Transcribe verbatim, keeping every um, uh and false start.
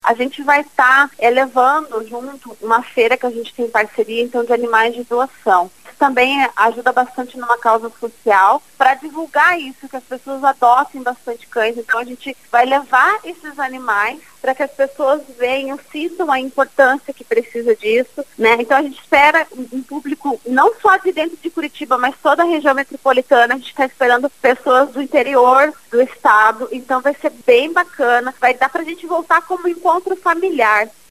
a gente vai estar tá, levando junto uma feira que a gente tem parceria, então, de animais de doação. Isso também ajuda bastante numa causa social, para divulgar isso, que as pessoas adotem bastante cães. Então, a gente vai levar esses animais para que as pessoas venham, sintam a importância que precisa disso, né? Então, a gente espera um público não só de dentro de Curitiba, mas toda a região metropolitana. A gente está esperando pessoas do interior do estado, então vai ser bem bacana, vai dar para a gente voltar como encontro familiar.